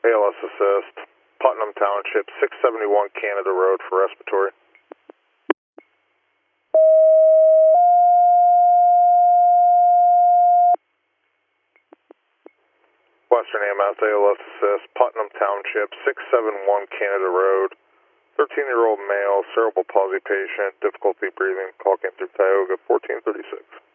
ALS assist, Putnam Township, 671 Canada Road for respiratory. Western EMS, ALS assist, Putnam Township, 671 Canada Road, 13-year-old male, cerebral palsy patient, difficulty breathing, call came through Tioga, 1436.